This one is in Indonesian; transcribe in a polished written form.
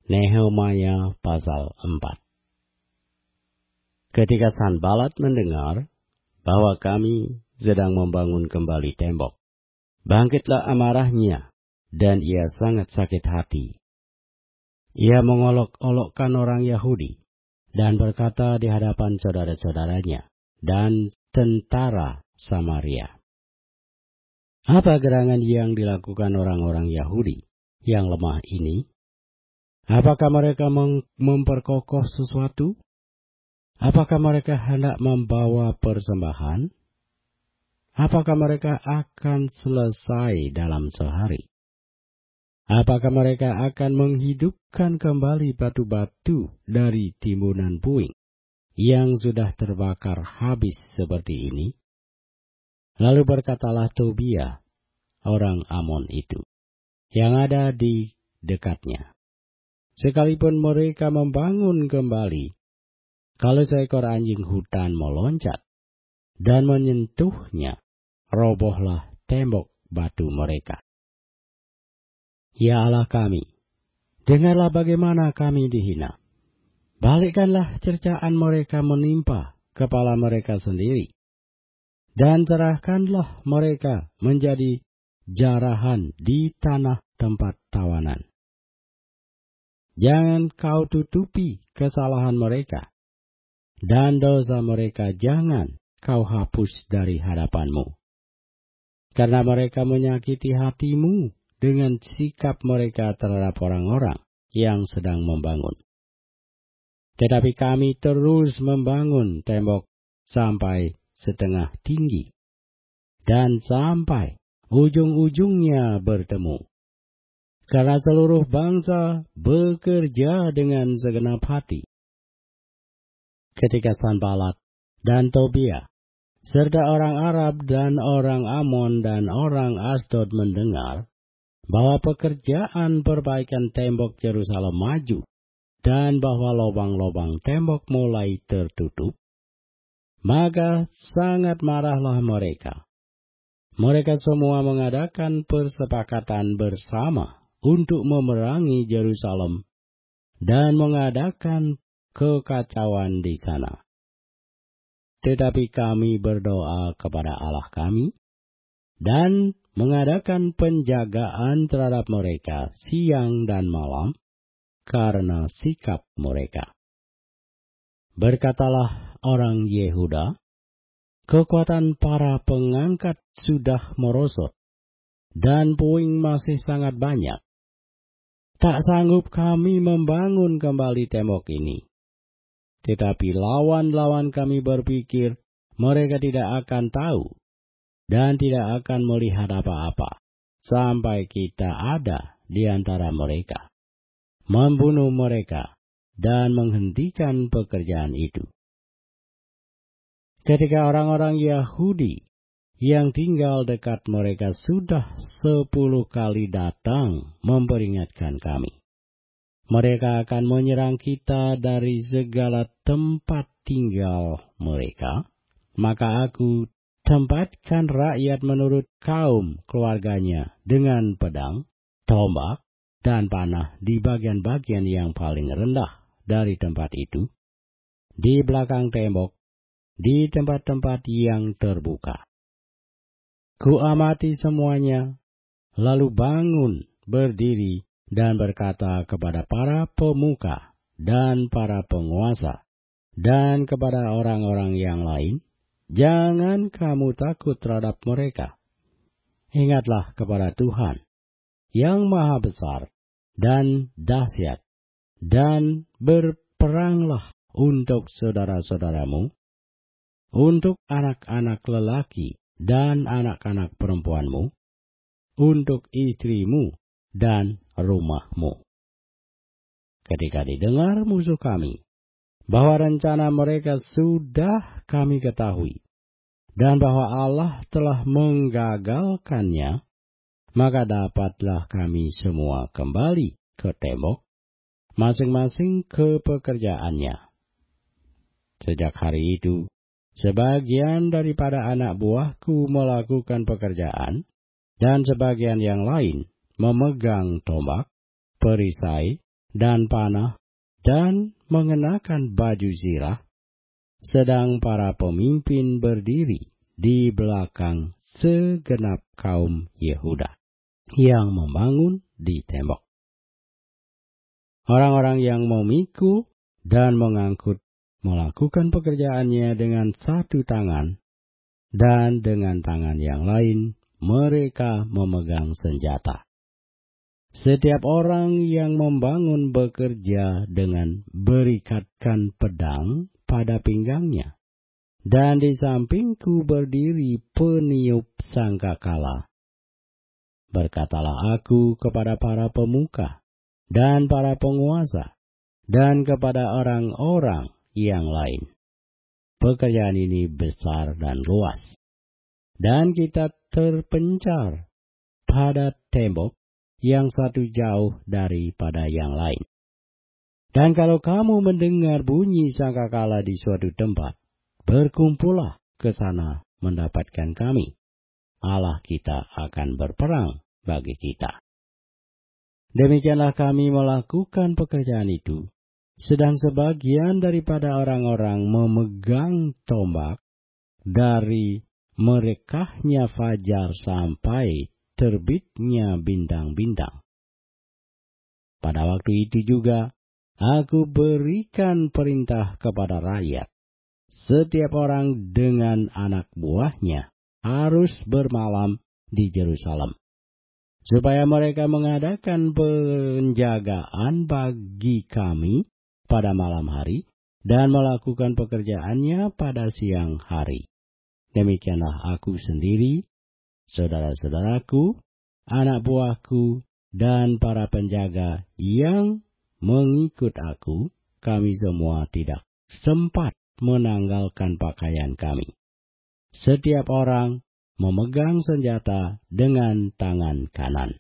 Nehemia pasal 4. Ketika Sanballat mendengar bahwa kami sedang membangun kembali tembok, bangkitlah amarahnya, dan ia sangat sakit hati. Ia mengolok-olokkan orang Yahudi, dan berkata di hadapan saudara-saudaranya dan tentara Samaria, "Apa gerangan yang dilakukan orang-orang Yahudi yang lemah ini? Apakah mereka memperkokoh sesuatu? Apakah mereka hendak membawa persembahan? Apakah mereka akan selesai dalam sehari? Apakah mereka akan menghidupkan kembali batu-batu dari timbunan puing yang sudah terbakar habis seperti ini?" Lalu berkatalah Tobia, orang Amon itu, yang ada di dekatnya, "Sekalipun mereka membangun kembali, kalau seekor anjing hutan meloncat dan menyentuhnya, robohlah tembok batu mereka. Ya Allah kami, dengarlah bagaimana kami dihina. Balikkanlah cercaan mereka menimpa kepala mereka sendiri, dan cerahkanlah mereka menjadi jarahan di tanah tempat tawanan. Jangan kau tutupi kesalahan mereka, dan dosa mereka jangan kau hapus dari hadapanmu. Karena mereka menyakiti hatimu dengan sikap mereka terhadap orang-orang yang sedang membangun. Tetapi kami terus membangun tembok sampai setengah tinggi, dan sampai ujung-ujungnya bertemu. Karena seluruh bangsa bekerja dengan segenap hati." Ketika Sanballat dan Tobia, serta orang Arab dan orang Amon dan orang Asdod mendengar bahwa pekerjaan perbaikan tembok Yerusalem maju, dan bahwa lubang-lubang tembok mulai tertutup, maka sangat marahlah mereka. Mereka semua mengadakan persepakatan bersama untuk memerangi Yerusalem dan mengadakan kekacauan di sana. Tetapi kami berdoa kepada Allah kami dan mengadakan penjagaan terhadap mereka siang dan malam karena sikap mereka. Berkatalah orang Yehuda, "Kekuatan para pengangkat sudah merosot, dan puing masih sangat banyak. Tak sanggup kami membangun kembali tembok ini." Tetapi lawan-lawan kami berpikir mereka tidak akan tahu dan tidak akan melihat apa-apa sampai kita ada di antara mereka, membunuh mereka dan menghentikan pekerjaan itu. Ketika orang-orang Yahudi yang tinggal dekat mereka sudah 10 kali datang memperingatkan kami, mereka akan menyerang kita dari segala tempat tinggal mereka, maka aku tempatkan rakyat menurut kaum keluarganya dengan pedang, tombak, dan panah di bagian-bagian yang paling rendah dari tempat itu, di belakang tembok, di tempat-tempat yang terbuka. Kuamati semuanya, lalu bangun, berdiri, dan berkata kepada para pemuka dan para penguasa dan kepada orang-orang yang lain, "Jangan kamu takut terhadap mereka. Ingatlah kepada Tuhan yang Maha Besar dan dahsyat, dan berperanglah untuk saudara-saudaramu, untuk anak-anak lelaki dan anak-anak perempuanmu, untuk istrimu dan rumahmu." Ketika didengar musuh kami bahwa rencana mereka sudah kami ketahui, dan bahwa Allah telah menggagalkannya, maka dapatlah kami semua kembali ke tembok, masing-masing ke pekerjaannya. Sejak hari itu, sebagian daripada anak buahku melakukan pekerjaan, dan sebagian yang lain memegang tombak, perisai, dan panah, dan mengenakan baju zirah, sedang para pemimpin berdiri di belakang segenap kaum Yehuda yang membangun di tembok. Orang-orang yang memikul dan mengangkut melakukan pekerjaannya dengan satu tangan, dan dengan tangan yang lain mereka memegang senjata. Setiap orang yang membangun bekerja dengan berikatkan pedang pada pinggangnya, dan di sampingku berdiri peniup sangkakala. Berkatalah aku kepada para pemuka dan para penguasa dan kepada orang-orang yang lain, pekerjaan ini besar dan luas, dan kita terpencar pada tembok yang satu jauh daripada yang lain. Dan kalau kamu mendengar bunyi sangkakala di suatu tempat, berkumpullah ke sana mendapatkan kami. Allah kita akan berperang bagi kita. Demikianlah kami melakukan pekerjaan itu, sedang sebagian daripada orang-orang memegang tombak dari merekahnya fajar sampai terbitnya bintang-bintang. Pada waktu itu juga, aku berikan perintah kepada rakyat. Setiap orang dengan anak buahnya harus bermalam di Yerusalem, supaya mereka mengadakan penjagaan bagi kami pada malam hari dan melakukan pekerjaannya pada siang hari. Demikianlah aku sendiri, saudara-saudaraku, anak buahku, dan para penjaga yang mengikut aku, kami semua tidak sempat menanggalkan pakaian kami. Setiap orang memegang senjata dengan tangan kanan.